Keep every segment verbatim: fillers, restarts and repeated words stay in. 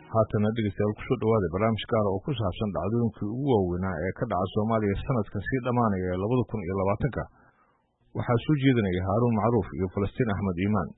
haatana dhegeystayaal ku soo dhawaada barnaamij gaar ah oo ku saabsan dhacdooyinkii ugu waaweynaa ee ka dhaca Soomaaliya sanadkan sii dhamaanaya ee laba kun iyo labaatan-ka waxaa soo jeedinaya Haaruun Macruuf iyo Falastiin Axmed Iimaan.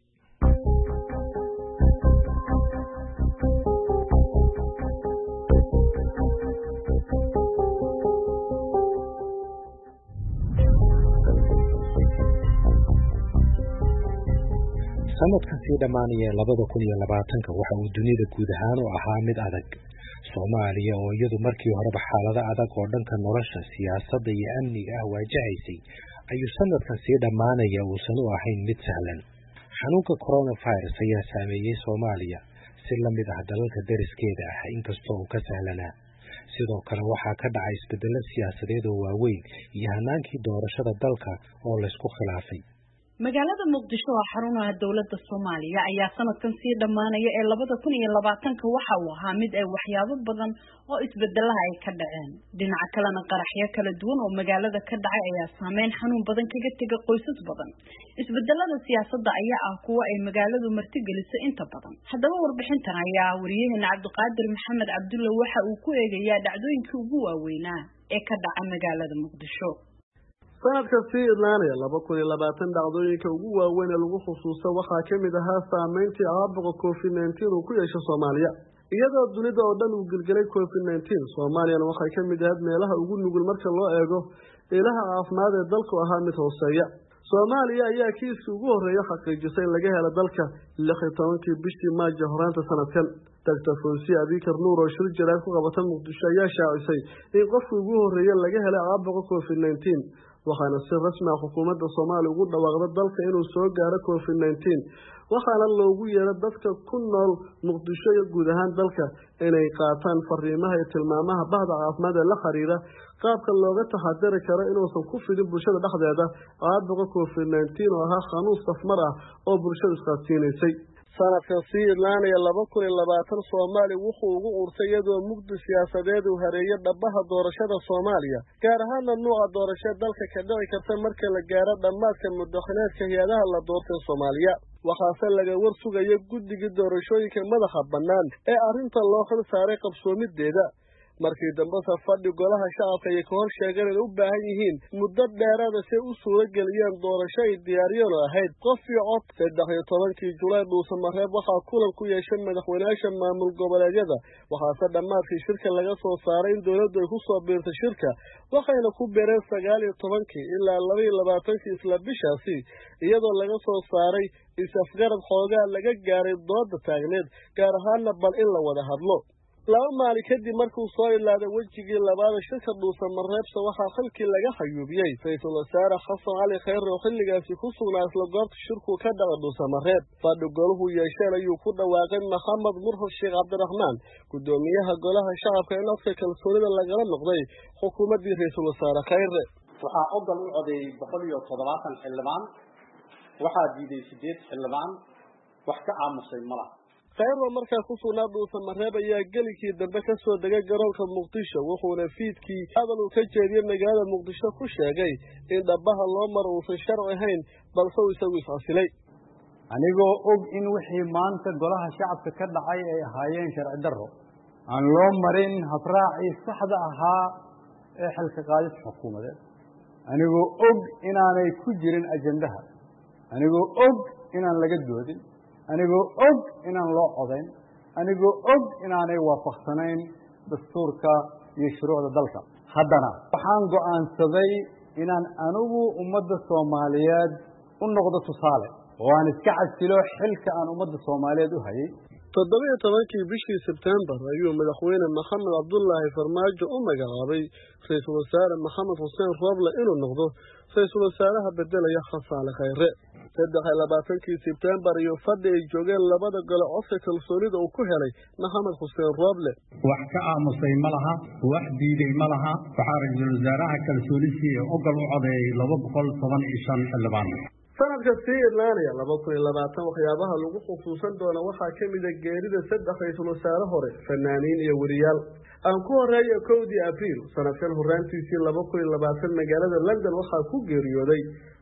sanadkan sii dhamaanaya labada kun iyo labaatanka waxa uu dunida guud ahaan u ahaa mid adag. Soomaaliya oo iyadu markii horeba xaalado adag oo dhanka nolosha, siyaasadda iyo amniga ah waajahaysay, ayuu sanadkan sii dhamaanaya uusan u ahayn mid sahlan. Xanuunka coronavirus ayaa saameeyey Soomaaliya si la mid ah dalalka deriskeeda ah, inkastoo uu ka sahlanaa. sidoo kale waxaa ka dhacay isbeddello siyaasadeed oo waaweyn iyo hanaankii doorashada dalka oo laysku khilaafay. magaalada Muqdisho oo xarunaha dawladda Soomaaliya ayaa sanadkan sii dhamaanaya ee laba kun iyo labaatanka waxa uu ahaa mid ay waxyaabo badan oo isbeddelaha ay ka dhaceen. dhinaca kalena qaraxyo kala duwan oo magaalada ka dhacay ayaa saameyn xanuun badan kaga tegay qoysas badan. isbeddelada siyaasadda ayaa ah kuwa ay magaaladu martigelisay inta badan. haddaba warbixintan ayaa wariyaheena Cabdiqaadir Maxamed Cabdulle waxa uu ku eegayaa dhacdooyinkii ugu waaweynaa ee ka dhacay magaalada Muqdisho. sanadka sii idlaanaya laba kun iyo labaatan dhacdooyinka ugu waaweyn ee lagu xusuusto waxaa ka mid ahaa saameyntii caabuqa covid nineteen uu ku yeeshay Soomaaliya. iyadoo dunida oo dhan uu gilgilay covid nineteen, Soomaaliyana waxay ka mid ahayd meelaha ugu nugul marka loo eego ilaha caafimaad ee dalku ahaa mid hooseeya. Soomaaliya ayaa kiiskii ugu horreeya xaqiijisay in laga helo dalka lix iyo tobankii bishii Maajo horaanta sanadkan. Doctor Fawzi Abikar Nuur oo shir jaraa'id ku qabata Muqdisho ayaa shaacisay in qofkii ugu horreeya laga helay caabuqa covid nineteen, waxaana si rasmi ah xukuumadda Soomaaliya ugu dhawaaqday dalka inuu soo gaaro covid nineteen, waxaana loogu yeeray dadka ku nool Muqdisho iyo guud ahaan dalka inay qaataan fariimaha iyo tilmaamaha bahda caafimaad ee la xiriira qaabka looga taxadari karo inuusan ku fidin bulshada dhexdeeda caabuqa covid nineteen oo ahaa xanuun safmar ah oo bulshada isqaadsiinaysay. sanadkan sii idlaanaya laba kun iyo labaatan, Soomaaliya wuxuu ugu ursay iyadoo mugdi siyaasadeed uu hareeyay dhabaha doorashada Soomaaliya, gaar ahaana nuuca doorasho dalka ka dhici karta marka la gaaro dhammaadka muddaxileedka hay'adaha la doortay Soomaaliya. waxaase laga war sugaya guddigii doorashooyinka madaxa bannaan ee arrinta loo xil saaray qabsoomideeda. markii dambesa fadhi golaha shacabka ay ka hor sheegeen inay u baahan yihiin muddo dheeraada si u suuro geliyaan doorasho ay diyaariyeen oo ahayd qof iyo cod. saddex iyo tobankii Julaay dhuusamareeb waxaa kulan ku yeeshay madaxweynayaasha maamul goboleedyada, waxaase dhammaadkii shirka laga soo saaray in dowladdu ay ku soo biirtay shirka, waxayna ku beereen sagaal iyo tobankii ilaa laba iyo labaatankii isla bishaasi, iyadoo laga soo saaray is-afgarad xoogaa laga gaaray dooda taagneed, gaar ahaana bal in la wada hadlo. laba maalin kadib markuu soo ilaaday wejigii labaad shirka dhuusamareebsa waxaa xilkii laga xayuubiyey Ra'iisul Wasaare Xasan Cali Khayre oo xilligaasi ku sugnaa isla goobta shirku ka dhacay dhuusamareeb. fadhi goluhu yeesheen ayuu ku dhawaaqay Maxamed Murhad Sheekh Cabdiraxmaan, gudoomiyaha golaha shacabka, in afka kalsoonida lagala noqday xukuumaddii Ra'iisul Wasaare Khayre. waxaa oggol u codeeyey boqol iyo toddobaatan xildhibaan, waxaa diiday sideed xildhibaan, wax ka aamusay ma laha. Khayre markaa ku sugnaa dhuusamareeb ayaa gelikii dambe ka soo degay garoonka Muqdisho, wuxuuna fiidkii hadal uu ka jeediyey magaalada Muqdisho ku sheegay in dhabaha loo maro uusan sharci ahayn, balse uu isagu is-casilay. anigoo og in wixii maanta golaha shacabka ka dhacay ay ahaayeen sharci darro, aan loo marin habraacii saxda ahaa ee xilka qaadis xukuumadeed, anigoo og inaanay ku jirin ajandaha, anigoo og inaan laga doodin, anigoo og inaan loo codayn, anigoo og inaanay waafaqsanayn dastuurka iyo shuruucda dalka. haddana waxaan go'aansaday inaan anigu ummadda Soomaaliyeed u noqdo tusaale oo aan iska casilo xilka aan ummadda Soomaaliyeed u hayay. toddoba iyo tobankii bishii Sebtembar ayuu madaxweyne Maxamed Cabdullaahi Farmaajo u magacaabay Ra'iisul Wasaare Maxamed Xuseen Roble inuu noqdo Ra'iisul Wasaaraha bedelaya Xasan Cali Khayre. saddex iyo labaatankii Sebtembar iyo fadhi ay joogeen labada gole codka kalsoonida uu ku helay Maxamed Xuseen Roble. wax ka aamusay ma laha, wax diiday ma laha. waxaa Ra'iisul Wasaaraha kalsoonidii oggol u codeeyey laba boqol toban iyo shan xildhibaan. sanadka sii idlaanaya laba kun iyo labaatan waxyaabaha lagu xusuusan doona waxaa ka mid ah geerida saddex ra'iisul wasaare hore, fanaaniin iyo wariyaal. aan ku horeeyo kowdii Abriil sanadkan horaantiisii laba kun iyo labaatan magaalada London waxaa ku geeriyooday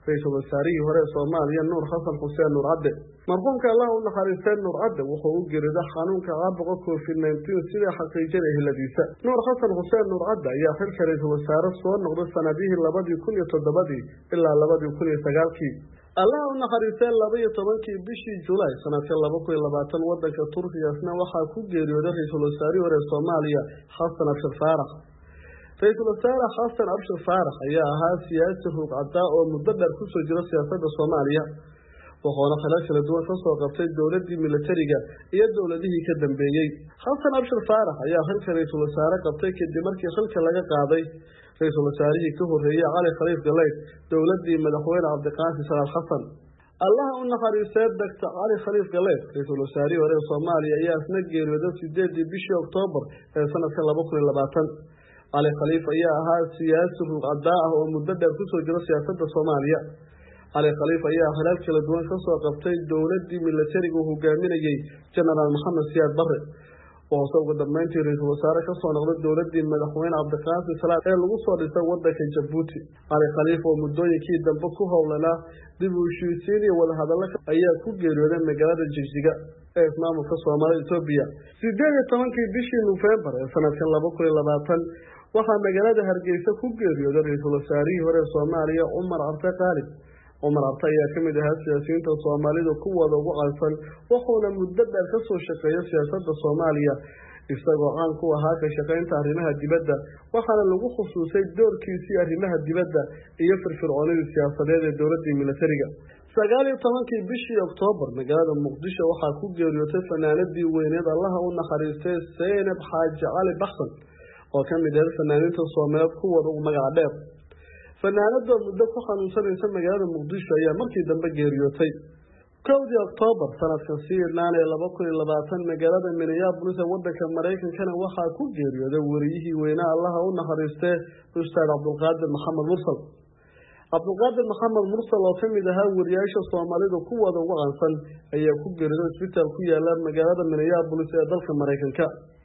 ra-iisul wasaarihii hore ee Soomaaliya Nuur Xasan Xuseen Nuur Cadde. Marxuumka Allah u naxariistay Nuur Cadde wuxuu u geeriday xanuunka caabuqa covid nineteen sida xaqiijinay heladiisa. Nuur Xasan Xuseen Nuur Cadde ayaa xilka ra-iisul wasaare soo noqday sanadihii labadii kun iyo toddobadii ilaa labadii kun iyo sagaalkii. Allah u naxariistay laba iyo tobankii bishii July sanadka laba kun iyo labaatan wadanka Turkiga isna waxaa ku geeriyooday ra-iisul wasaarihii hore ee Soomaaliya Xasan Abshir Faarax. ra-iisul wasaare Xasan Abshir Faarax ayaa ahaa siyaasi ruuqcada oo muddo dheer ku soo jira siyaasadda Soomaaliya. wuxuuna xilal kala duwan ka soo qabtay dowladii militariga iyo dowladihii ka dambeeyay. Xasan Abshir Faarax ayaa xilka ra-iisul wasaare qabtay kadib markii xilka laga qaaday ra-iisul wasaarihii ka horreeyay Cali Khaliif Galeyd dowladii madaxweyne Cabdiqaasim Salaam Xasan. Allah u naxariistay Doctor Cali Khaliif Galeyd ra-iisul wasaarihii hore ee Soomaaliya ayaa isna geeriyooday sideedii bishii Oktoobar ee sanadka laba kun iyo labaatan. Cali Khaliif ayaa ahaa siyaasi ruuqcada ah oo muddo dheer ku soo jira siyaasadda Soomaaliya. Cali Khaliif ayaa xilal kala duwan ka soo qabtay dowladii militariga uu hogaaminayay General Maxamed Siyaad Barre. wuxuu ugu dambeyntii ra-iisul wasaare ka soo noqday dowladii madaxweyne Cabdiqaasim Salaam ee lagu soo dhisay wadanka Jabuuti. Cali Khaliif oo muddooyinkii dambe ku howlanaa dib u heshiisiin iyo wadahadalo ayaa ku geeriyooday magaalada Jigjiga ee ismaamulka Soomaalida Itoobiya. sideed iyo tobankii bishii November ee sanadka laba kun iyo labaatan waxaa magaalada Hargeysa ku geeriyooday ra-iisul wasaarihii hore ee Soomaaliya Umar Arte Qaalib. Umar Arte ayaa ka mid ahaa siyaasiyiinta Soomaalida kuwooda ugu caansan wuxuuna muddo dheer ka soo shaqeeyay siyaasadda Soomaaliya isagoo caan ku ahaa ka shaqeynta arrimaha dibadda waxaana lagu xusuusay doorkiisii arrimaha dibadda iyo firfircoonidii siyaasadeed ee dowladii militariga. sagaal iyo tobankii bishii Oktoobar magaalada Muqdisho waxaa ku geeriyootay fanaanadii weyneed Allah u naxariistay Zeynab Xaaji Cali Baxsan oo ka mid ah fanaaniinta Soomaaliyeed kuwooda ugu magac dheer. fanaanada muddo ku xanuunsanaysa magaalada Muqdisho ayaa markii dambe geeriyootay. kowdii Oktoobar sanadkan sii idlaanaya laba kun iyo labaatan magaalada Minneapolis ee wadanka Mareykankana waxaa ku geeriyooday wariyihii weynaa Allah u naxariistay Ustaad Cabdulqaadir Maxamed Mursal. Cabdulqaadir Maxamed Mursal oo ka mid ahaa wariyaasha Soomaalida kuwooda ugu caansan ayaa ku geeriyooday isbitaal ku yaala magaalada Minneapolis ee dalka Mareykanka.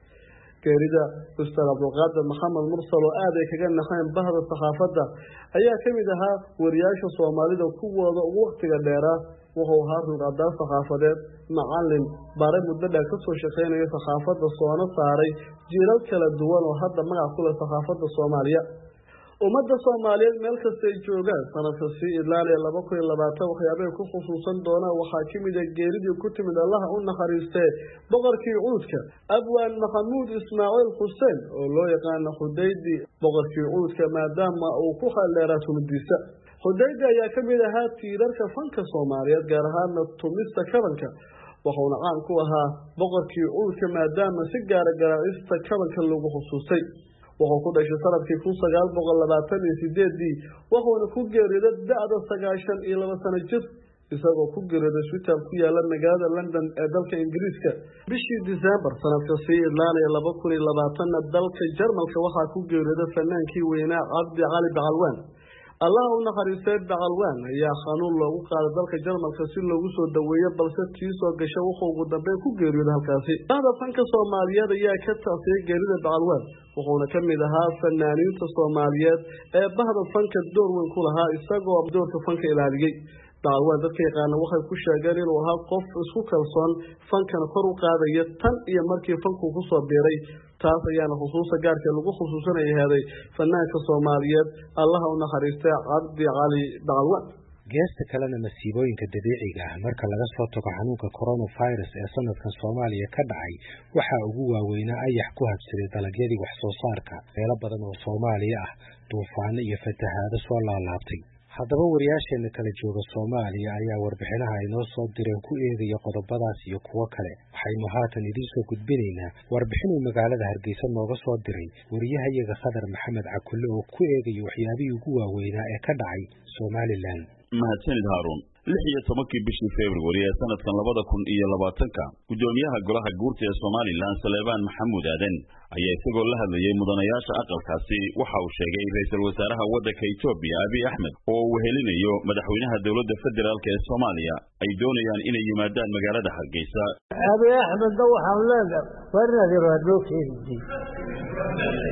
geerida Ustaad Cabdulqaadir Maxamed Mursal oo aad ay kaga naxeen bahda saxaafadda ayaa ka mid ahaa wariyaasha Soomaalida kuwooda ugu waqtiga dheeraa. wuxuu ahaa ruuqcada saxaafadeed macallin bare muddo dheer ka soo shaqeynaya saxaafadda soona saaray jiilal kala duwan oo hadda magac ku leh saxaafadda Soomaaliya. ummadda Soomaaliyeed meel kasta ay joogaan sanadka sii idlaanaya laba kun iyo labaatan waxyaabay ku xusuusan doonaan waxaa ka mid ah geeridii ku timid Allah u naxariistay boqorkii Cuudka Abwaan Maxamuud Ismaaciil Xuseen oo loo yaqaan Xudaydi. boqorkii Cuudka maadaama uu ku xaleeraa tumadiisa Xudaydi ayaa ka mid ahaa tiirarka fanka Soomaaliyeed gaar ahaan tumista kabanka wuxuuna caan ku ahaa boqorkii Cuudka maadaama si gaar ah garaacista kabanka lagu xusuustay. wuxuu ku dhashay sanadkii kun sagaal boqol labaatan iyo sideedii wuxuuna ku geeriyooday da'da sagaashan iyo laba sano jir isagoo ku geeriyooday isbitaal ku yaala magaalada London ee dalka Ingiriiska. bishii December sanadka sii idlaanaya laba kun iyo labaatan dalka Jarmalka waxaa ku geeriyooday fanaankii weynaa Cabdi Cali Bacalwaan. Allah u naxariistay Bacalwaan ayaa xanuun loogu qaaday dalka Jarmalka si loogu soo daweeyo balse tii soo gashay wuxuu ugu dambeyn ku geeriyooday halkaasi. bahda fanka Soomaaliyeed ayaa ka taasiyay geerida Bacalwaan wuxuuna ka mid ahaa fanaaniinta Soomaaliyeed ee bahda fanka door weyn ku lahaa isagoo doorka fanka ilaaliyay. Bacalwaan dadka yaqaana waxay ku sheegeen inuu ahaa qof isku kalsoon fankana kor u qaadaya tan iyo markii fanku ku soo biiray. taas ayaana xusuusta gaarka lagu xusuusanayay fanaanka Soomaaliyeed Allah u naxariistay Cabdi Cali Bacalwaan. geesta kalena masiibooyinka dabiiciga ah marka laga soo tago xanuunka coronavirus ee sanadkan Soomaaliya ka dhacay waxa ugu waaweynaa ayax ku habsaday dalagyadii wax soo saarka meelo badan oo Soomaaliya ah duufaano iyo fatahaado soo laalaabtay. haddaba wariyaasheena kala jooga Soomaaliya ayaa warbixinaha ay noo soo direen ku eegaya qodobadaas iyo kuwo kale. waxaynu haatan idiin soo gudbinaynaa warbixinuu magaalada Hargeysa nooga soo diray wariyahayaga Khadar Maxamed Cakulle oo ku eegaya waxyaabihii ugu waaweynaa ee ka dhacay Somaliland. mahadsanid Haaruun. lix iyo tobankii bishii February ee sanadkan labada kun iyo labaatanka gudoomiyaha golaha guurta ee Somaliland Saleebaan Maxamuud Aadan ayaa isagoo la hadlayay mudanayaasha aqalkaasi waxa uu sheegay ra'iisul wasaaraha waddanka Itoobiya Abiy Ahmed oo uu wehelinayo madaxweynaha dowladda federaalka ee Soomaaliya ay doonayaan inay yimaadaan magaalada Hargeysa. Abiy Ahmed waxaan leeyahay warnadi raadoo keedii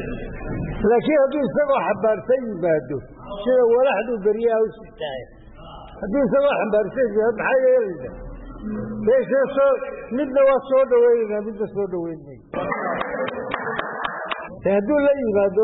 laakiin hadduu isagoo xabaarsan yimaado sida walaxdu beriyaha u sitaay haddii sabaa xambaarsan yahay maxaa yeelaysaa meesha soo midna waa soo dhaweynaa midna soo dhaweynay hadduu la yimaado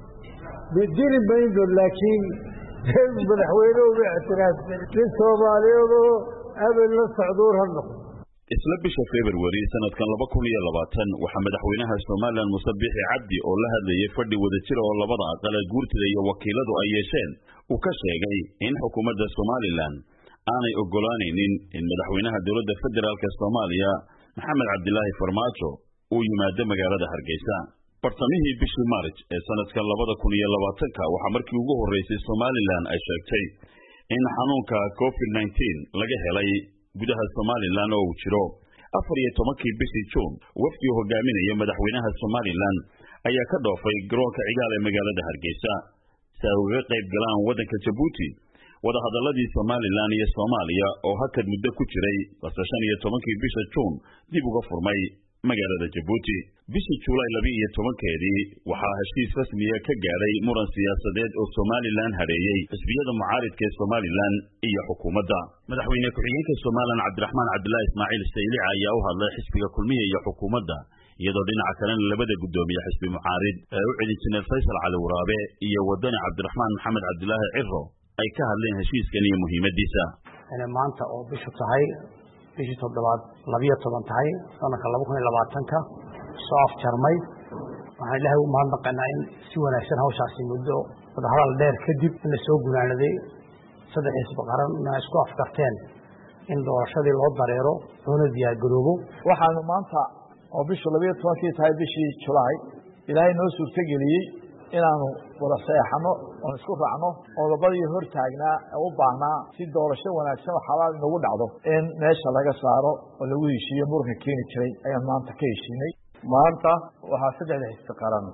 bidiri mayno laakiin madaxweyne uma ictiraafsan nin soomaaliyeedoo abel la socduur ha noqdo isla bisha February sanadkan laba kun iyo labaatan waxaa madaxweynaha Soomaaliland Muuse Biixi Cabdi oo la hadlayay fadhi wadajir oo labada aqal ee guurtida iyo wakiiladu ay yeesheen uu ka sheegay in xukuumadda Soomaaliland aanay ogolaanaynin in madaxweynaha dowladda federaalka Soomaaliya Maxamed Cabdilaahi Farmaajo uu yimaado magaalada Hargeysa bartamihii bishii March ee sanadkan laba kun iyo labaatan waxaa markii ugu horeysay Soomaaliland ay sheegtay in xanuunka COVID nineteen laga helay gudaha Soomaaliland oo uu jiro afar iyo tobankii bishii June wafdi hogaaminaya madaxweynaha Soomaaliland ayaa ka dhoofay garoonka cigaal ee magaalada Hargeysa si ay uga qayb galaan wadanka Djibouti wada hadaladii Soomaaliland iyo Soomaaliya oo hakad muddo ku jiray shan iyo tobankii bisha June dib uga furmay magaalada Djibouti bishii July laba iyo tobankeedii waxaa heshiis rasmi ah ka gaaray muran siyaasadeed oo Soomaaliland hareeyay xisbiyada mucaaridka ee Soomaaliland iyo xukuumadda madaxweyne ku-xigeenka Soomaaliland Cabdiraxmaan Cabdilaahi Ismaaciil Saylici ayaa u hadlay xisbiga kulmiye iyo xukuumadda iyadoo dhinaca kalena labada gudoomiye xisbi mucaarid ee u celin jiray Faysal Cali Waraabe iyo wadani Cabdiraxmaan Maxamed Cabdilaahi Cirro ay ka hadleen heshiiskan iyo muhiimadiisa ana maanta oo bishu tahay bishii toddobaad laba iyo toban tahay sanadka laba kun iyo labaatan ka soo afjarmay waxaan ilaahay u mahadnaqaynaa in si wanaagsan hawshaasi muddo wadahadal dheer kadib in la soo gunaanaday saddex xisbi qaran inay isku afkarteen in doorashadii loo dareero loona diyaargaroobo waxaanu maanta oo bishu laba iyo tobankii tahay bishii July ilaahay noo suurtageliyey inaanu wada saxano oo isku raacno oo labadii hor taagnaa u baahnaa si doorasho wanaagsan oo xalaal nagu dhacdo in meesha laga saaro oo lagu heshiiyo muranka keeni jiray ayaan maanta ka heshiinay maanta waxaa saddexda xisbi qaran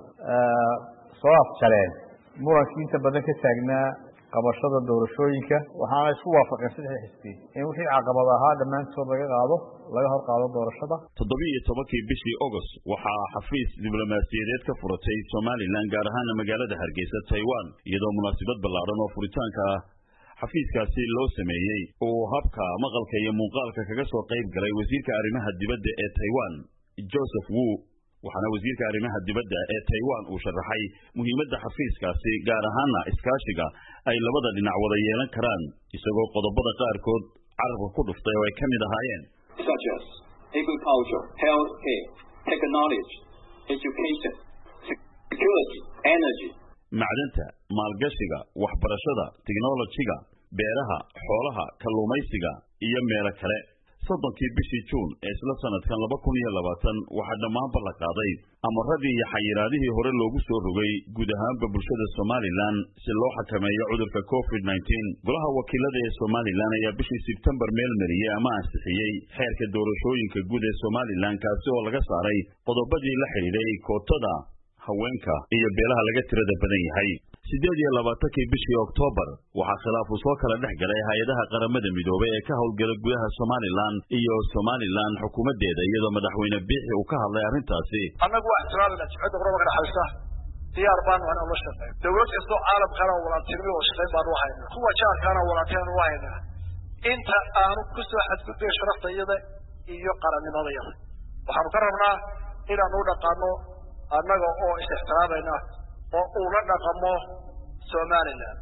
soo afjareen murankii inta badan ka taagnaa qabashada doorashooyinka waxaana isku waafaqeen saddexda xisbi in wixii caqabad ahaa dhammaantood laga qaado laga hor qaado doorashada toddoba iyo tobankii bishii August waxaa xafiis diblomaasiyadeed ka furatay Soomaaliland gaar ahaan magaalada Hargeysa Taiwan iyadoo munaasabad ballaaran oo furitaanka xafiiskaasi loo sameeyay oo habka maqalka iyo muuqaalka kaga soo qayb galay wasiirka arrimaha dibadda ee Taiwan Joseph Wu waxaana wasiirka arrimaha dibadda ee Taiwan uu sharaxay muhiimadda xafiiskaasi gaar ahaan iskaashiga ay labada dhinac wada yeelan karaan isagoo qodobada qaarkood carabka ku dhuftay oo ay ka mid ahaayeen such as agriculture, healthcare, technology, education, security, energy. macdanta, maalgashiga, waxbarashada, technology-ga, beeraha, xoolaha, kalluumaysiga iyo meelo kale. soddonkii bishii June ee isla sanadkan laba kun iyo labaatan waxaa dhammaan la qaaday amaradii iyo xayiraadihii hore loogu soo rogay guud ahaanba bulshada Soomaaliland si loo xakameeyo cudurka COVID nineteen. Golaha wakiilada ee Soomaaliland ayaa bishii September meel mariyay ama ansixiyay xeerka doorashooyinka guud ee Soomaaliland kaasi oo laga saaray qodobadii la xiriiray kootada haweenka iyo beelaha laga tirada badan yahay. sideed iyo labaatankii bishii October waxaa khilaaf soo kala dhex galay hay'adaha qaramada midoobay ee ka howlgala gudaha Soomaaliland iyo Soomaaliland xukuumadeeda iyadoo madaxweyne Biixi uu ka hadlay arrintaasi. Anagu wax tiraada sicid qoroba ka dhaxaysa diyaar baan wana la shaqeyn. Dawladda soo caalam kala wada tirmi oo shaqeyn baan u haynaa. Kuwa jaarkana wada taan u haynaa. Inta aanu ku soo xadgudbay sharaftayada iyo qarannimadayada. Waxaan ka rabnaa inaan u dhaqaano annaga oo is ixtiraamayna oo uu la dhaqamo Soomaaliland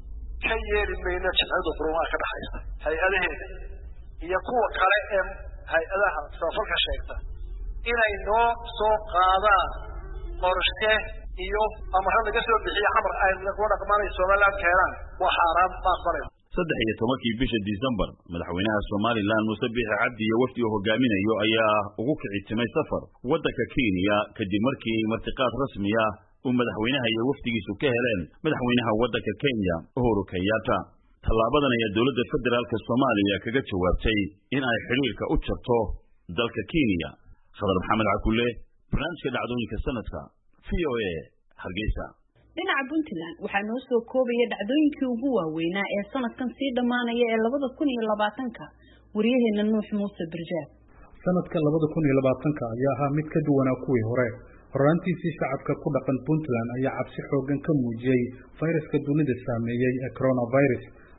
ka yeeli mayna jihada quruumaha ka dhaxaysa hay'adaheeda iyo kuwa kale ee hay'adaha safarka sheegta inay noo soo qaadaan qorshe iyo amarada laga soo bixiyo xamar ay lagu dhaqmaanay Soomaaliland keenan waa xaraam maaqbalay. saddex iyo tobankii bisha December madaxweynaha Soomaaliland Muuse Biixi Cabdi iyo wafdi uu hogaaminayo ayaa ugu kicitimay safar wadanka Kenya kadib markii martiqaad rasmi ah uu madaxweynaha iyo wafdigiisu ka heleen madaxweynaha wadanka Kenya Uhuru Kenyatta. Tallaabadan ayaa dowladda federaalka Soomaaliya kaga jawaabtay in ay xiriirka u jarto dalka Kenya. Khadar Maxamed Cakulle, barnaamijka dhacdooyinka sanadka V O A Hargeysa. dhinaca Puntland waxaa noo soo koobaya dhacdooyinkii ugu waaweynaa ee sanadkan sii dhamaanaya ee laba kun iyo labaatan ka wariyaheena Nuux Muuse Birjaab. sanadka laba kun iyo labaatan ka ayaa ahaa mid ka duwanaa kuwii hore. horaantiisii shacabka ku dhaqan Puntland ayaa cabsi xoogan ka muujiyay fayraska dunida saameeyay ee coronavirus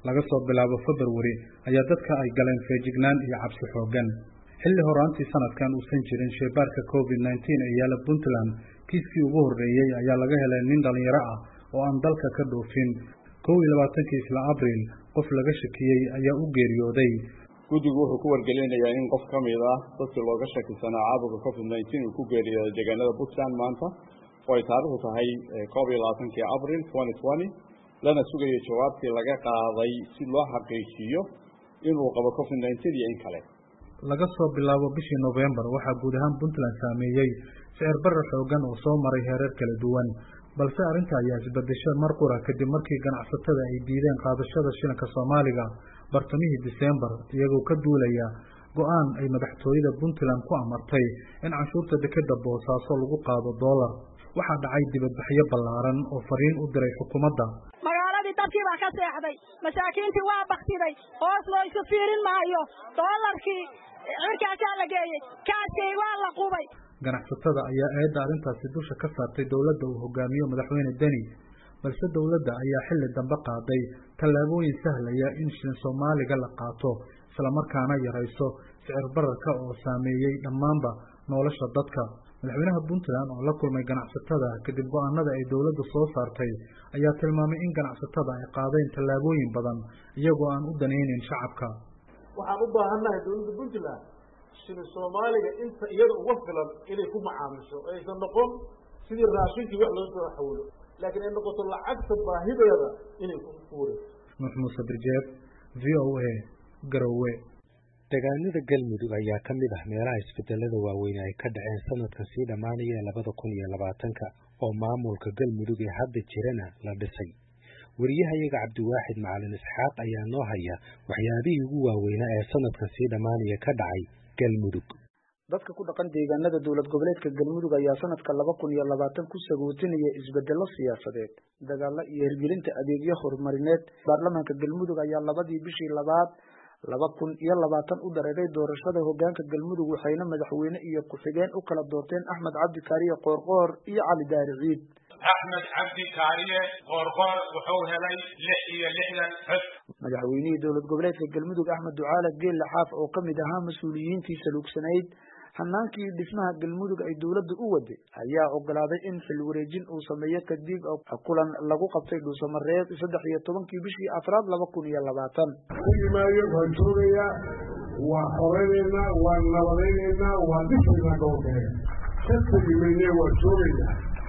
laga soo bilaabo February ayaa dadka ay galeen feejignaan iyo cabsi xoogan xilli horaantii sanadkan uusan jirin shaybaarka covid nineteen ee yaala Puntland kiiskii ugu horeeyay ayaa laga helay nin dhalinyaro ah oo aan dalka ka dhoofin kow iyo labaatankii isla Abriil qof laga shakiyay ayaa u geeriyooday guddigu wuxuu ku wargelinayaa in qof ka mid ah dadkii looga shakisanaa caabuqa covid nineteen uu ku geeriyooday deegaanada Puntland maanta oo ay taariikhdu tahay kow iyo labaatankii Abriil twenty twenty lana sugayo jawaabtii laga qaaday si loo xaqiijiyo inuu qabo covid nineteen iyo in kale laga soo bilaabo bishii November waxaa guud ahaan Puntland saameeyay sicir barar xoogan oo soo maray heerar kala duwan balse arrinta ayaa isbedeshay mar qura kadib markii ganacsatada ay diideen qaadashada shilinka Soomaaliga bartamihii December iyagoo ka duulaya go'aan ay madaxtooyada Puntland ku amartay in cashuurta dekedda Boosaaso lagu qaado dollar waxaa dhacay dibadbaxyo ballaaran oo fariin u diray xukuumadda magaaladii dadkii baa ka seexday masaakiintii waa baktiday hoos loo isu fiirin maayo dollarkii cirkaasaa la geeyey kaaskay waa la qubay ganacsatada ayaa eedda arrintaasi dusha ka saartay dowladda uu hogaamiyo madaxweyne Deni balse dowladda ayaa xilli dambe qaaday tallaabooyin sahlaya in shilin Soomaaliga la qaato isla markaana yarayso sicir bararka oo saameeyay dhammaanba nolosha dadka madaxweynaha Puntland oo la kulmay ganacsatada kadib go'aanada ay dowladda soo saartay ayaa tilmaamay in ganacsatada ay qaadeen tallaabooyin badan iyagoo aan u daneynin shacabka waxaan u baahanahay dowladda Puntland shilin Soomaaliga inta iyada ugu filan inay ku macaamisho aysan noqon sidii raashinkii wax loo soo xawlo laakiin ay noqoto lacagta baahideeda inay ku fuurayso Muxmuud Birjeeb V O A Garowe deegaanada Galmudug ayaa ka mid ah meelaha isbedelada waaweyn ay ka dhaceen sanadkan sii dhamaanaya labada kun iyo labaatanka oo maamulka Galmudug ee hadda jirana la dhisay wariyahayaga Cabdiwaaxid Macalin Isxaaq ayaa noo haya waxyaabihii ugu waaweynaa ee sanadkan sii dhamaanaya ka dhacay Galmudug dadka ku dhaqan deegaanada dawlad goboleedka Galmudug ayaa sanadka laba kun iyo labaatan ku sagootinaya isbedelo siyaasadeed dagaalo iyo hirgelinta adeegyo horumarineed baarlamaanka Galmudug ayaa labadii bishii labaad laba kun iyo labaatan u dareeray doorashada hoggaanka Galmudug waxayna madaxweyne iyo ku-xigeen u kala doorteen Axmed Cabdi Kaariye Qoorqoor iyo Cali Daari Ciid Axmed Cabdi Kaariye Qoorqoor wuxuu helay lix iyo lixdan cod madaxweynihii dawlad goboleedka Galmudug Axmed Ducaale Geelle Xaaf oo ka mid ahaa mas'uuliyiintii saluugsanayd hanaankii dhismaha Galmudug ay dawladdu u waday ayaa ogolaaday in xil wareejin uu sameeyo kadib kulan lagu qabtay Dhuusamareeb saddex iyo tobankii bishii afraad laba kun iyo labaatan kulimaayo rajooya waa xoreynayna waa nabadeynayna waa dhismayna gobolkeena ka tegimayne waa joogayna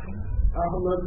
Axmed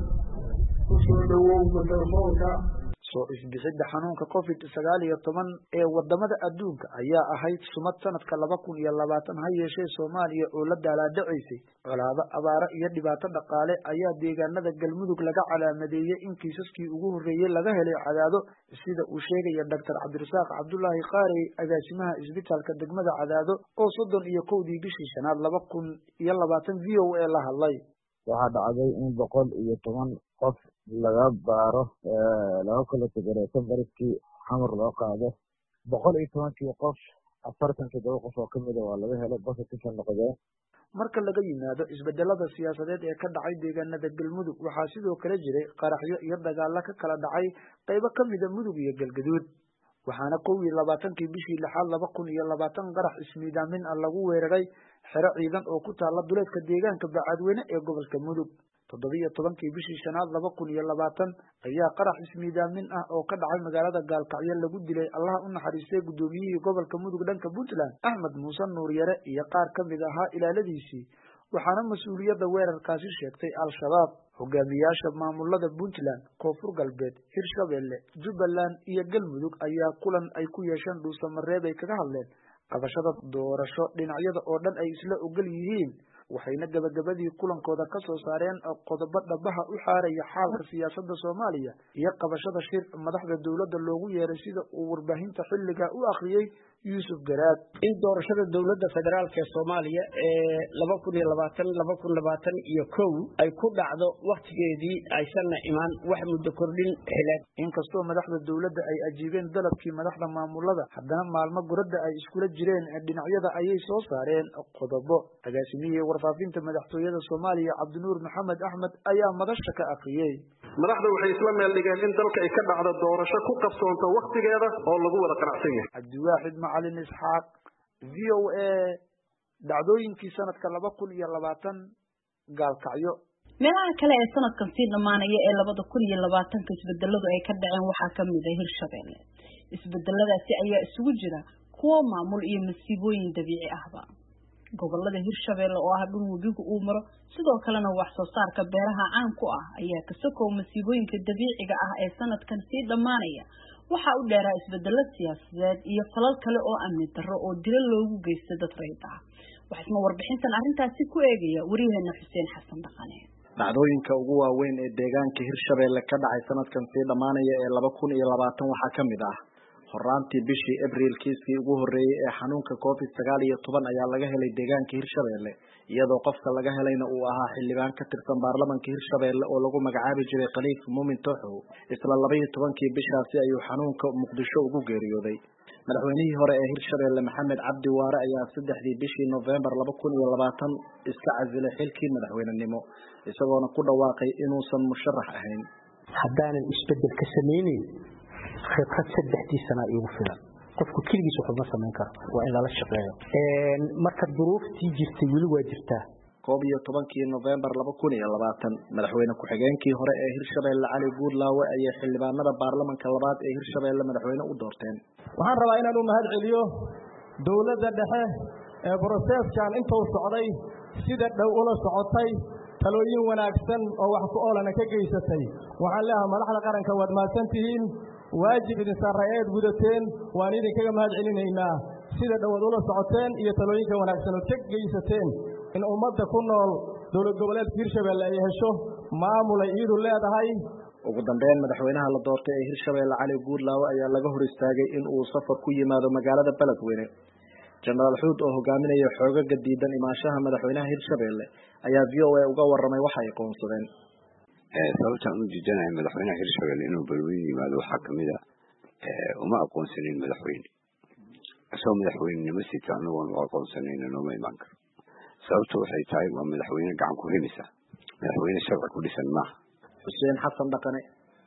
kusoo dhawow telefoonka soo isbixidda xanuunka covid sagaal iyo toban ee wadamada adduunka ayaa ahayd sumad sanadka laba kun iyo labaatan ha yeeshee Soomaaliya oo la daalaadhacaysay colaado abaaro iyo dhibaato dhaqaale ayaa deegaanada Galmudug laga calaamadeeyay in kiisaskii ugu horeeyay laga helay Cadaado sida uu sheegay Doctor Cabdirasaaq Cabdullaahi Qaari agaasimaha isbitaalka degmada Cadaado oo soddon iyo kowdii bishii shanaad laba kun iyo labaatan V O A la hadlay waxaa dhacday in boqol iyo toban qof laga baaro laga kala tagareeso bariskii xamar loo qaado boqol iyo tobankii qof afartan toddoba qof oo ka mid ah waa laga helay positive noqdeen marka laga yimaado isbedelada siyaasadeed ee ka dhacay deegaanada Galmudug waxaa sidoo kale jiray qaraxyo iyo dagaalo ka kala dhacay qaybo ka mid ah Mudug iyo Galgaduud waxaana kow iyo labaatankii bishii lixaad laba kun iyo labaatan qarax ismiidaamin ah lagu weeraray xero ciidan oo ku taala duleedka deegaanka Bacadweyne ee gobolka Mudug toddoba iyo tobankii bishii shanaad laba kun iyo labaatan ayaa qarax ismiidaamin ah oo ka dhacay magaalada Gaalkacyo lagu dilay Allah u naxariistay gudoomiyihii gobolka Mudug dhanka Puntland Axmed Muuse Nuur Yare iyo qaar ka mid ahaa ilaaladiisii waxaana mas'uuliyadda weerarkaasi sheegtay Al-Shabaab hogaamiyaasha maamulada Puntland Koonfur Galbeed Hirshabelle Jubbaland iyo Galmudug ayaa kulan ay ku yeesheen Dhuusamareeb ay kaga hadleen qabashada doorasho dhinacyada oo dhan ay isla ogol yihiin waxayna gabagabadii kulankooda ka soo saareen qodobo dhabaha u xaaraya xaalka siyaasadda Soomaaliya iyo qabashada shir madaxda dawladda loogu yeeray sida uu warbaahinta xilliga u akhriyay Yuusuf Garaad in doorashada dawladda federaalka ee Soomaaliya ee laba kun iyo labaatan laba kun iyo labaatan iyo kow ay ku dhacdo waqtigeedii aysan imaan wax muddo kordhin xileed inkastoo madaxda dawladda ay ajiibeen dalabkii madaxda maamulada haddana maalmo guradda ay iskula jireen dhinacyada ayay soo saareen qodobo agaasimihii warfaafinta madaxtooyada Soomaaliya Cabdinuur Maxamed Axmed ayaa madasha ka akhriyay madaxda waxay isla meel dhigeen in dalka ay ka dhacdo doorasho ku qabsoonto waqtigeeda oo lagu wada qanacsan yahay. Cabdiwaaxid Macalin Isxaaq, V O A, dhacdooyinkii sanadka laba kun iyo labaatan gaalkacyo. meelaha kale ee sanadkan sii dhamaanaya ee labada kun iyo labaatanka isbedeladu ay ka dhaceen waxaa ka mid ah Hirshabelle. Isbedeladaasi ayaa isugu jira kuwa maamul iyo masiibooyin dabiici ahba. gobolada Hirshabelle oo ah dhul webigu uu maro sidoo kalena wax soo saarka beeraha caan ku ah ayaa ka soo masiibooyinka dabiiciga ah ee sanadkan sii dhamaanaya waxa uu dheeraa isbedelo siyaasadeed iyo falal kale oo amni darro oo dil loogu geystay dad rayid ah. waxaana warbixintan arrintaasi ku eegaya wariyaheena Xuseen Xasan Dhaqane. dhacdooyinka ugu waaweyn ee deegaanka Hirshabelle ka dhacay sanadkan sii dhamaanaya ee laba kun iyo labaatan waxa kamid ah horaantii bishii Abriil kiiskii ugu horeeyay ee xanuunka Covid sagaal iyo toban ayaa laga helay deegaanka Hirshabelle iyadoo qofka laga helayna uu ahaa xildhibaan ka tirsan baarlamaanka Hirshabelle oo lagu magacaabi jiray Khaliif Muumin Toxo. isla laba iyo tobankii bishaasi ayuu xanuunka Muqdisho ugu geeriyooday. madaxweynihii hore ee Hirshabelle Maxamed Cabdi Waare ayaa saddexdii bishii November laba kun iyo labaatan iska casilay xilkii madaxweynenimo isagoona ku dhawaaqay inuusan musharax ahayn. haddaanan isbedel ka sameeynin khibrad saddexdii sano igu filan qofku kaligiis wuxuu ma sameyn karo waa in lala shaqeeyo een marka duruuftii jirtay wili waa jirtaa. koob iyo tobankii November laba kun iyo labaatan madaxweyne ku-xigeenkii hore ee Hirshabelle Cali Guudlaawe ayaa xildhibaanada baarlamaanka labaad ee Hirshabelle madaxweyne u doorteen. waxaan rabaa inaan u mahad celiyo dawladda dhexe ee processkan intuu socday sida dhow ula socotay talooyin wanaagsan oo wax ku oolana ka geysatay. waxaan leeyahay madaxda qaranka waad mahadsantihiin waajib idin saareeyay gudateen waan idinkaga mahad celinaynaa sida dhawad ula socoteen iyo talooyinka wanaagsan oo ka geysateen in ummadda ku nool dawlad goboleedka Hirshabelle ay hesho maamul ay iidu leedahay. ugu dambeyn madaxweynaha la doortay ee Hirshabelle Cali Guudlaawe ayaa laga hor istaagay in uu safar ku yimaado magaalada Beledweyne. General Xuud oo hogaaminaya xoogaga diidan imaanshaha madaxweynaha Hirshabelle ayaa V O A uga waramay waxa ay qoonsadeen. ee sababta uu diidanay madaxweynaha Hirshabelle inuu Beledweyne yimaado waxa kamid ah ee uma aqoonsanin madaxweyne. asoo madaxweynenimo sita anagu aan aqoonsanin inuu imaan karo. sababtu waxay tahay waa madaxweyne gacan ku himisa madaxweyne sharci ku dhisan ma. Xuseen Xasan Dhaqane,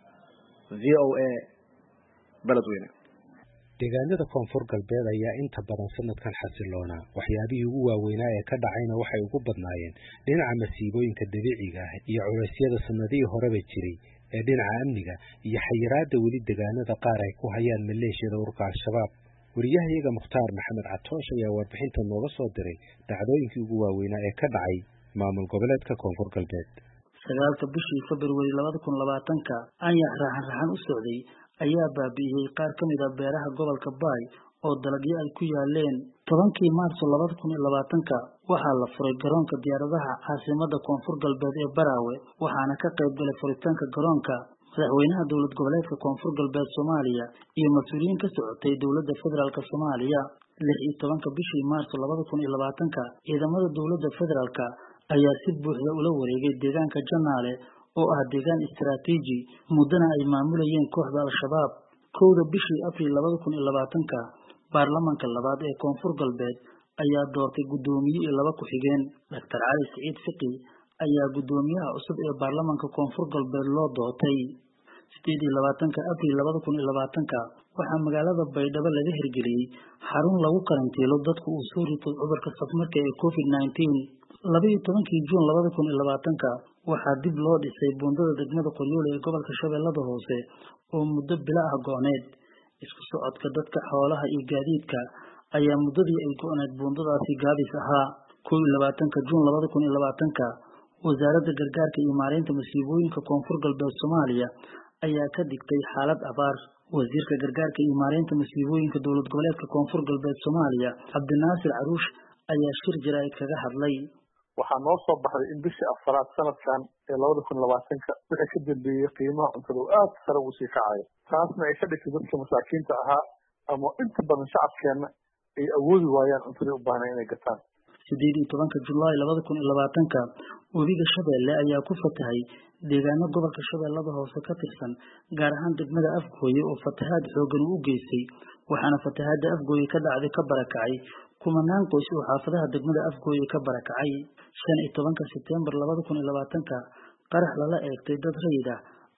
V O A, Beledweyne. deegaanada koonfur galbeed ayaa inta badan sanadkan xasiloona waxyaabihii ugu waaweynaa ee ka dhacayna waxay ugu badnaayeen dhinaca masiibooyinka dabiiciga ah iyo culeysyada sanadihii horeba jiray ee dhinaca amniga iyo xayiraada weli deegaanada qaar ay ku hayaan maleeshiyada ururka al-shabaab. wariyahayaga Mukhtaar Maxamed Catoosh ayaa warbixinta nooga soo diray dhacdooyinkii ugu waaweynaa ee ka dhacay maamul goboleedka koonfur galbeed. sagaalka bishii February laba kun iyo labaatanka ayaa raxan raxan u socday ayaa baabi'iyay qaar ka mid ah beeraha gobolka Baay oo dalagyo ay ku yaaleen. tobankii Maarso laba kun iyo labaatanka waxaa la furay garoonka diyaaradaha caasimadda koonfur galbeed ee Baraawe waxaana ka qayb galay furitaanka garoonka madaxweynaha dawlad goboleedka koonfur galbeed Soomaaliya iyo mas'uuliyiin ka socotay dawladda federaalka Soomaaliya. lix iyo tobanka bishii Maarso laba kun iyo labaatanka ciidamada dawladda federaalka ayaa si buuxda ula wareegay deegaanka Janaale oo ah deegaan istiraatiiji muddana ay maamulayeen kooxda al-shabaab. kowda bishii Abriil laba kun iyo labaatanka baarlamaanka labaad ee koonfur galbeed ayaa doortay gudoomiye iyo laba ku-xigeen. Doctor Cali Saciid Fiqi ayaa gudoomiyaha cusub ee baarlamaanka koonfur galbeed loo doortay. sideed iyo labaatanka Abriil laba kun iyo labaatanka waxaa magaalada Baydhabo laga hirgeliyay xarun lagu karantiilo dadku uu soo ritay cudurka safmarka ee Covid nineteen. laba iyo tobankii Juun laba kun iyo labaatanka waxaa dib loo dhisay buundada degmada Qoryoole ee gobolka Shabeellada Hoose oo muddo bila ah go'need. isku socodka dadka xoolaha iyo gaadiidka ayaa muddadii ay go'need buundadaasi gaabis ahaa. kow iyo labaatanka Juun laba kun iyo labaatanka wasaaradda gargaarka iyo maareynta masiibooyinka koonfur galbeed Soomaaliya ayaa ka digtay xaalad abaar. wasiirka gargaarka iyo maareynta masiibooyinka dawlad goboleedka koonfur galbeed Soomaaliya Cabdinaasir Caruush ayaa shir jaraa'id kaga hadlay. waxaa noo soo baxday in bishii afraad sanadkan ee laba kun iyo labaatanka wixii ka dambeeyay qiimaha cuntada oo aad sare ugu sii kacaya taasna ay ka dhigtay dadka masaakiinta ahaa ama inta badan shacabkeena ay awoodi waayaan cuntadii u baahnay inay gataan. sideed iyo tobanka Julaay laba kun iyo labaatanka webiga Shabeelle ayaa ku fatahay deegaano gobolka Shabeellada Hoose ka tirsan gaar ahaan degmada Afgooye oo fatahaad xooggan u geystay waxaana fatahaadda Afgooye ka dhacday ka barakacay kumanaan qoys oo xaafadaha degmada Afgooye ka barakacay. shan iyo tobanka Sebtembar laba kun iyo labaatanka qarax lala eegtay dad rayid ah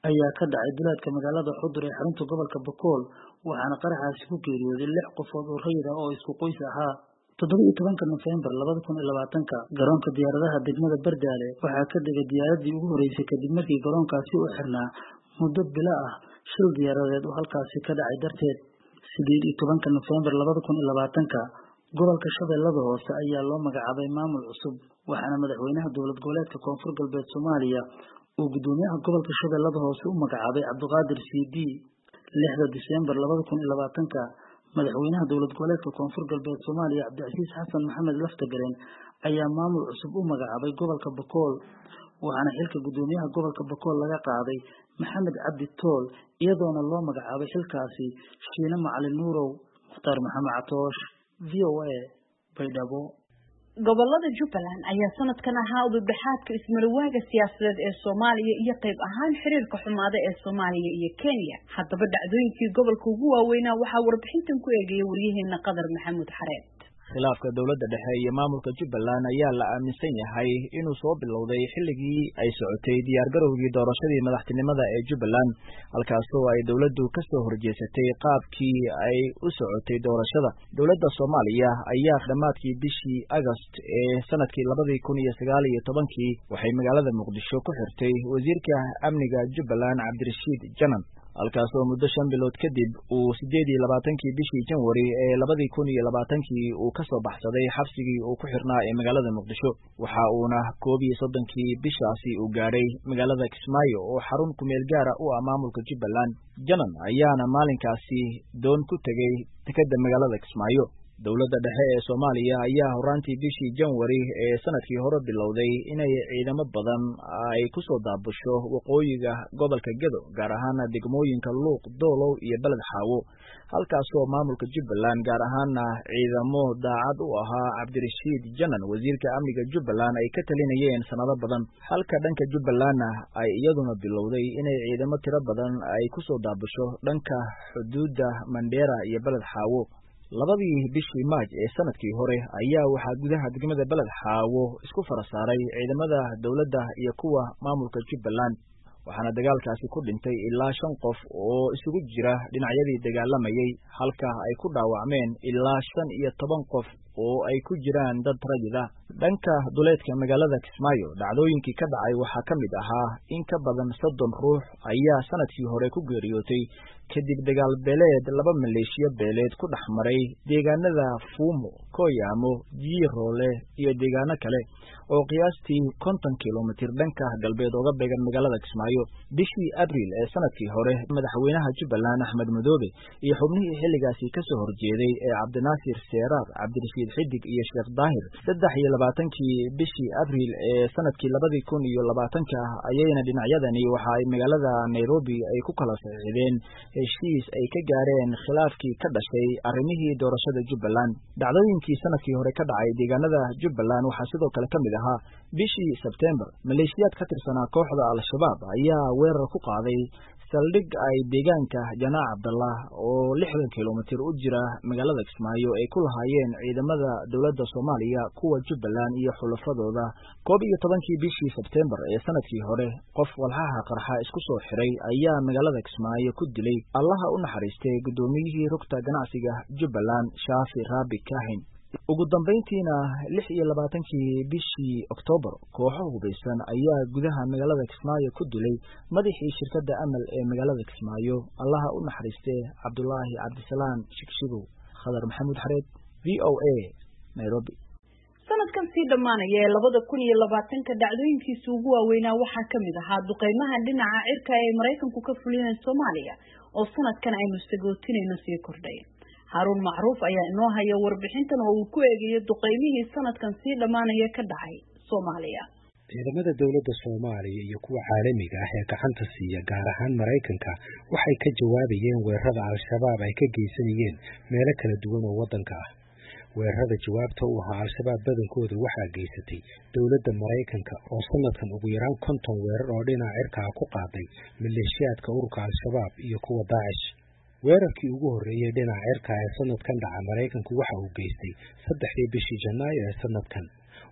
ayaa ka dhacay duleedka magaalada Xudur ee xarunta gobolka Bakool waxaana qaraxaasi ku geeriyooday lix qofood oo rayid ah oo isku qoys ahaa. toddoba iyo tobanka November labada kun iyo labaatanka garoonka diyaaradaha degmada Bardaale waxaa ka degay diyaaradii ugu horeysay kadib markii garoonkaasi u xirnaa muddo bilo ah shil diyaaradeed oo halkaasi ka dhacay darteed. sideed iyo tobanka November labada kun iyo labaatanka gobolka Shabeellada Hoose ayaa loo magacaabay maamul cusub waxaana madaxweynaha dowlad goboleedka Koonfur Galbeed Soomaaliya uu gudoomiyaha gobolka Shabeellada Hoose u magacaabay Cabdiqaadir Siidi. lixda December labada kun iyo labaatanka madaxweynaha dowlad goboleedka Koonfur Galbeed Soomaaliya Cabdicasiis Xasan Maxamed Laftagareen ayaa maamul cusub u magacaabay gobolka Bakool waxaana xilka gudoomiyaha gobolka Bakool laga qaaday Maxamed Cabdi Tool iyadoona loo magacaabay xilkaasi Shiina Macalin Nuurow. Mukhtaar Maxamed Catoosh, V O A, Baydhabo. gobolada Jubbaland ayaa sanadkan ahaa udubdhaxaadka ismarwaaga siyaasadeed ee Soomaaliya iyo qayb ahaan xiriirka xumaada ee Soomaaliya iyo Kenya. haddaba dhacdooyinkii gobolka ugu waaweynaa waxaa warbixintan ku eegayay waryaheena Qadar Maxamuud Xareed. khilaafka dowladda dhexe iyo maamulka Jubbaland ayaa la aaminsan yahay inuu soo bilowday xilligii ay socotay diyaar garowgii doorashadii madaxtinimada ee Jubbaland halkaasoo ay dowladdu ka soo horjeesatay qaabkii ay u socotay doorashada. dowladda Soomaaliya ayaa dhamaadkii bishii August ee sanadkii labada kun iyo sagaal iyo tobankii waxay magaalada Muqdisho ku xirtay wasiirka amniga Jubbaland Cabdirashiid Janan halkaasoo muddo shan bilood kadib uu sideed iyo labaatankii bishii Janwari ee labada kun iyo labaatankii uu ka soo baxsaday xabsigii uu ku xirnaa ee magaalada Muqdisho. waxa uuna koob iyo soddonkii bishaasi uu gaaray magaalada Kismaayo oo xarun ku meel gaara u ah maamulka Jubbaland. Janan ayaana maalinkaasi doon ku tegay dekedda magaalada Kismaayo. dowladda dhexe ee Soomaaliya ayaa horaantii bishii Janwari ee sanadkii hore bilowday inay ciidamo badan ay ku soo daabusho waqooyiga gobolka Gedo gaar ahaan degmooyinka Luuq, Doolow iyo Balad Xaawo halkaasoo maamulka Jubbaland gaar ahaan ciidamo daacad u ahaa Cabdirashiid Janan wasiirka amniga Jubbaland ay ka talinayeen sanado badan halka dhanka Jubbaland ay iyaduna bilowday inay ciidamo tiro badan ay ku soo daabusho dhanka xuduudda Mandheera iyo Balad Xaawo. labadii bishii Maaj ee sanadkii hore ayaa waxaa gudaha degmada Balad Xaawo isku farasaaray ciidamada dowladda iyo kuwa maamulka Jubbaland waxaana dagaalkaasi ku dhintay ilaa shan qof oo isugu jira dhinacyadii dagaalamayay halka ay ku dhaawacmeen ilaa shan iyo toban qof oo ay ku jiraan dad rayid ah. dhanka duleedka magaalada Kismaayo dhacdooyinkii ka dhacay waxaa ka mid ahaa in ka badan soddon ruux ayaa sanadkii hore ku geeriyootay kadib dagaal beeleed laba maleeshiya beeleed ku dhex maray deegaanada Fuumo, Koyamo, Jiiroole iyo deegaano kale oo qiyaastii konton kilomitir dhanka galbeed uga beegan magaalada Kismaayo. bishii Abriil ee sanadkii hore madaxweynaha Jubbaland Axmed Madoobe iyo xubnihii xilligaasi ka soo horjeeday ee Cabdinaasir Seeraar, Cabdirashiid Xidig iyo Sheekh Daahir saddex iyo labaatankii bishii Abriil ee sanadkii labada kun iyo labaatanka ayayna dhinacyadani waxa ay magaalada Nairobi ay ku kala saxiixdeen heshiis ay ka gaareen khilaafkii ka dhashay arrimihii doorashada Jubbaland. dhacdooyinkii sanadkii hore ka dhacay deegaanada Jubbaland waxaa sidoo kale ka mid ahaa bishii September maleeshiyaad ka tirsanaa kooxda Al-Shabaab ayaa weerar ku qaaday saldhig ay deegaanka Janaac Cabdallah oo lixdan kilomitir u jira magaalada Kismaayo ay ku lahaayeen ciidamada dowladda Soomaaliya kuwa Jubbaland iyo xulafadooda. koob iyo tobankii bishii September ee sanadkii hore qof walxaha qarxa isku soo xiray ayaa magaalada Kismaayo ku dilay Allaha u naxariistay gudoomiyihii rugta ganacsiga Jubbaland Shaafi Raabi Kaahin. ugu dambeyntiina lix iyo labaatankii bishii Oktoobar kooxo hubeysan ayaa gudaha magaalada Kismaayo ku dilay madaxii shirkadda Amal ee magaalada Kismaayo Allaha u naxariistay Cabdullaahi Cabdisalaam Shigshigow. Qadar Maxamuud Xareed, V O A, Nairobi. sanadkan sii dhamaanaya ee labada kun iyo labaatanka dhacdooyinkiisa ugu waaweynaa waxaa ka mid ahaa duqeymaha dhinaca cirka ee Mareykanku ka fuliyeen Soomaaliya oo sanadkan aynu sagootinayno sii kordhay. Harun Macruuf ayaa inoo haya warbixintan oo uu ku eegayo duqeymihii sanadkan sii dhamaanaya ka dhacay Soomaaliya. ciidamada dowladda Soomaaliya iyo kuwa caalamiga ah ee gacanta siiya gaar ahaan Mareykanka waxay ka jawaabayeen weerarada Al-Shabaab ay ka geysanayeen meelo kala duwan oo wadanka ah. weerarada jawaabta u ahaa Al-Shabaab badankooda waxaa geysatay dowladda Mareykanka oo sanadkan ugu yaraan konton weerar oo dhinaca cirka ah ku qaaday maleeshiyaadka ururka Al-Shabaab iyo kuwa Daesh. weerarkii ugu horreeyay dhinaca cirka ee sanadkan dhaca Mareykanku waxa uu geystay saddexdii bishii Janaayo ee sanadkan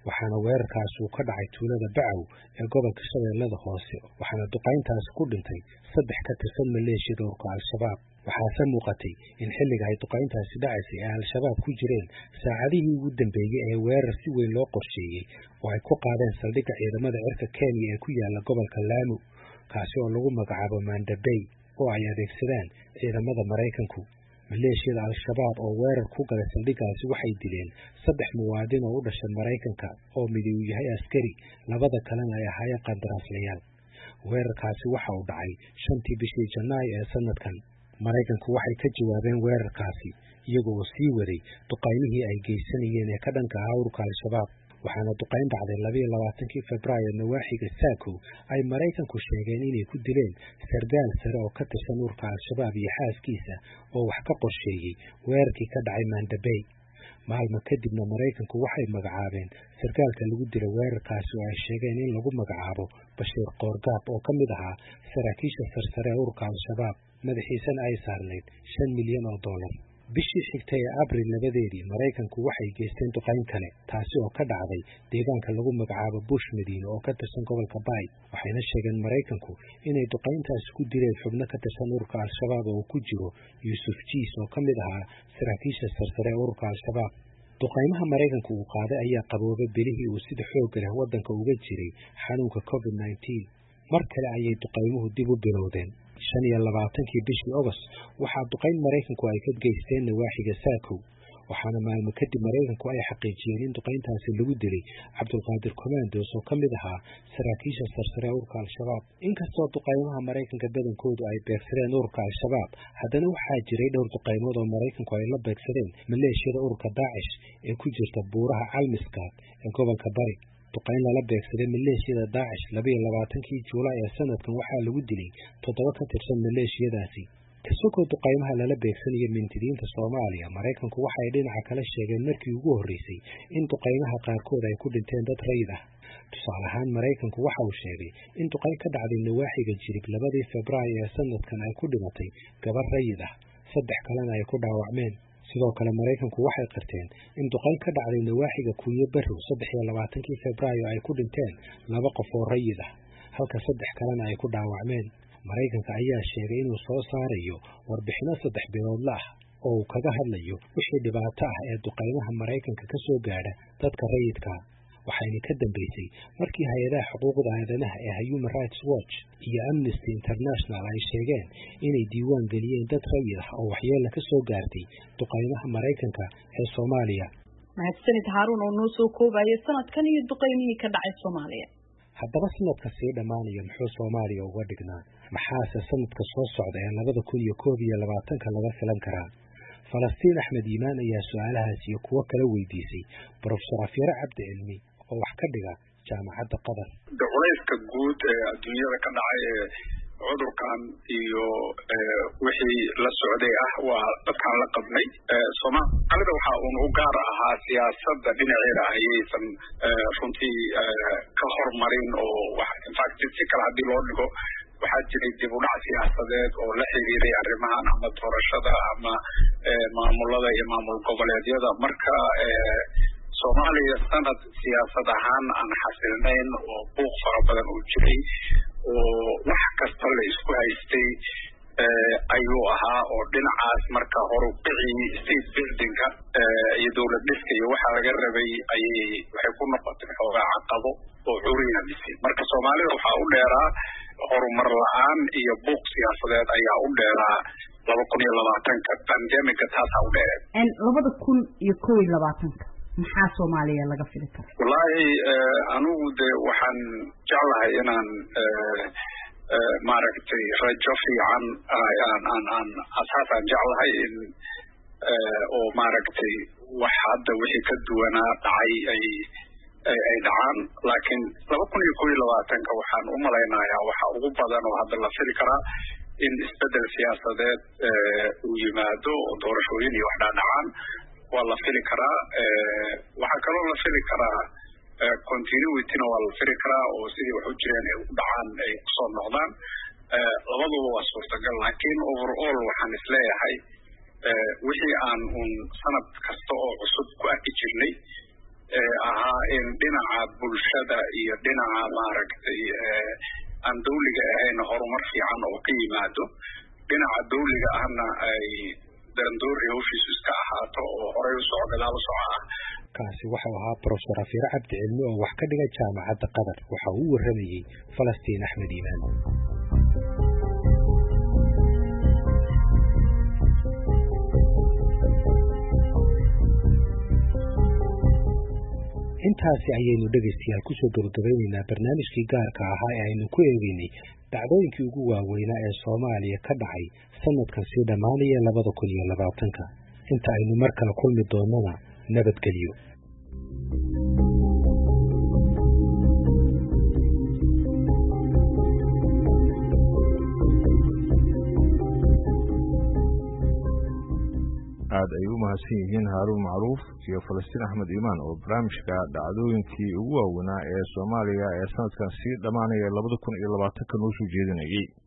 waxaana weerarkaasi uu ka dhacay tuulada Bacaw ee gobolka Shabeellada Hoose waxaana duqayntaasi ku dhintay saddex ka tirsan maleeshiyada ururka Al-Shabaab waxaase muuqatay in xilliga ay duqayntaasi dhacaysay ay Al-Shabaab ku jireen saacadihii ugu dambeeyay ee weerar si weyn loo qorsheeyay oo ay ku qaadeen saldhigga ciidamada cirka Kenya ee ku yaala gobolka Lamu kaasi oo lagu magacaabo Manda Bay oo ay adeegsadaan ciidamada Mareykanku maleeshiyada Al-Shabaab oo weerar ku galay saldhiggaasi waxay dileen saddex muwaadin oo u dhashay Mareykanka oo mid uu yahay askari labada kalena ay ahaayeen qandaraaslayaal weerarkaasi waxa uu dhacay shantii bishii Janaayo ee sanadkan Mareykanku waxay ka jawaabeen weerarkaasi iyagoo sii waday duqaymihii ay geysanayeen ee ka dhanka ah ururka Al-Shabaab waxaana duqayn dhacday laba iyo labaatankii Febraayo nawaaxiga Saako ay Mareykanku sheegeen inay ku dileen sargaal sare oo ka tirsan ururka Al-Shabaab iyo xaaskiisa oo wax ka qorsheeyay weerarkii ka dhacay Manda Bay maalmo kadibna Mareykanku waxay magacaabeen sargaalka lagu dilay weerarkaasi oo ay sheegeen in lagu magacaabo Bashiir Qoorgaab oo ka mid ahaa saraakiisha sarsare ee ururka Al-Shabaab madaxiisana ay saarneyd shan milyan oo dollar bishii xigtay ee Abriil labadeedii Mareykanku waxay geysteen duqayn kale taasi oo ka dhacday deegaanka lagu magacaabo Bush Madiine oo ka tirsan gobolka Bay waxayna sheegeen Mareykanku inay duqayntaasi ku dileen xubno ka tirsan ururka Al-Shabaab oo ku jiro Yusuf Jiis oo ka mid ahaa saraakiisha sarsare ee ururka Al-Shabaab duqaymaha Mareykanku uu qaaday ayaa qaboobay bilihii uu sida xoog leh wadanka uga jiray xanuunka covid nineteen mar kale ayay duqaymuhu dib u bilowdeen shan iyo labaatankii bishii August waxaa duqayn Mareykanku ay ka geysteen nawaaxiga Saako waxaana maalmo kadib Mareykanku ay xaqiijiyeen in duqayntaasi lagu dilay Cabdulqaadir Commandos oo ka mid ahaa saraakiisha sarsare ee ururka Al-Shabaab inkastoo duqaymaha Mareykanka badankoodu ay beegsadeen ururka Al-Shabaab haddana waxaa jiray dhowr duqaymood oo Mareykanku ay la beegsadeen maleeshiyada ururka Daacish ee ku jirta buuraha Almiskaad ee gobolka Bari duqayn lala beegsaday maleeshiyada Daacish laba iyo labaatankii Juulaay ee sanadkan waxaa lagu dilay toddoba ka tirsan maleeshiyadaasi kasoo duqaymaha lala beegsanaya mintidiinta Soomaaliya Mareykanku waxay dhinaca kale sheegeen markii ugu horeysay in duqaymaha qaarkood ay ku dhinteen dad rayid ah tusaale ahaan Mareykanku waxa uu sheegay in duqayn ka dhacday nawaaxiga Jirib labadii Febraayo ee sanadkan ay ku dhimatay gabar rayid ah saddex kalena ay ku dhaawacmeen sidoo kale Mareykanku waxay qirteen in duqayn ka dhacday nawaaxiga Kuuyo Barrow saddex iyo labaatankii Febraayo ay ku dhinteen laba qof oo rayid ah halka saddex kalena ay ku dhaawacmeen Mareykanka ayaa sheegay inuu soo saarayo warbixino saddex biloodle ah oo uu kaga hadlayo wixii dhibaato ah ee duqaymaha Mareykanka ka soo gaadha dadka rayidka waxayna ka dambeysay markii hay'adaha xuquuqda aadanaha ee Human Rights Watch iyo Amnesty International ay sheegeen inay diiwaan geliyeen dad rayid ah oo waxyeello ka soo gaartay duqaymaha Mareykanka ee Soomaaliya mahadsanid Haruun oo noo soo koobaya sanadkan iyo duqaymihii ka dhacay Soomaaliya haddaba sanadka sii dhamaanaya muxuu Soomaaliya uga dhignaa maxaase sanadka soo socda ee labada kun iyo koob iyo labaatanka laga filan karaa Falastiin Axmed Iimaan ayaa su'aalahaas iyo kuwo kale weydiisay Professor Afyare Cabdi Cilmi oo wax ka dhiga jaamacadda Qatar culayska guud ee adduunyada ka dhacay ee cudurkan iyo wixii la socday ah waa dadkaan la qabnay Soomaalida waxa uu u gaar ahaa siyaasadda dhinaceeda ayaysan runtii ka hormarin oo wax in fact si kale haddii loo dhigo waxaa jiray dib u dhac siyaasadeed oo la xiriiray arrimahan ama doorashada ama maamulada iyo maamul goboleedyada marka Soomaaliya sanad siyaasad ahaan aan xasilnayn oo buuq fara badan uu jiray oo wax kasta la isku haystay ayuu ahaa oo dhinacaas marka hore bixii state buildingka iyo dowlad dhiska iyo waxa laga rabay ayay waxay ku noqotay xoogaa caqabo oo curyaamisay marka Soomaalida waxaa u dheeraa horumar la'aan iyo buuq siyaasadeed ayaa u dheeraa laba kun iyo labaatanka pandemiga taasaa u dheereen labada kun iyo kow iyo labaatanka maxaa Soomaaliya laga fili karaa wallahi anigu de waxaan jeclahay inaan maaragtay rajo fiican aan aan aan asaasaan jeclahay in oo maaragtay wax hadda wixii ka duwanaa dhacay ay ay dhacaan laakiin laba kun iyo kow iyo labaatanka waxaan u malaynayaa waxa ugu badan oo hadda la fili karaa in isbedel siyaasadeed uu yimaado oo doorashooyin iyo wax dhacaan waa la fili karaa waxaa kaloo la fili karaa continuity-na waa la fili karaa oo sidii wax u jireen ay u dhacaan ay kusoo noqdaan labaduba waa suurtagal laakiin overall waxaan isleeyahay wixii aan un sanad kasta oo cusub ku arki jirnay ahaa in dhinaca bulshada iyo dhinaca maaragtay aan dawliga ahayn horumar fiican oo ka yimaado dhinaca dawliga ahna ay dandoori hawshiisu iska ahaato oo horey u soo gadaal u socda. kaasi waxau ahaa Professor Afiir Cabdi Cilmi oo wax ka dhigay jaamacadda Qatar. waxa uu waramayay Falastiin Axmed Iimaan. intaasi ayaynu dhegeystayaal kusoo gabagabaynaynaa barnaamijkii gaarka ahaa ee aynu ku eegeynay dhacdooyinkii ugu waaweynaa ee Soomaaliya ka dhacay sanadkan sii dhammaanaya labada kun iyo labaatanka. inta aynu mar kale kulmi doonana nabadgelyo. aad ay u mahadsan yihiin Haaruun Macruuf iyo Falastiin Axmed Iimaan oo barnaamijka dhacdooyinkii ugu waaweynaa ee Soomaaliya ee sanadkan sii dhamaanaya labada kun iyo labaatanka noo soo jeedinayay.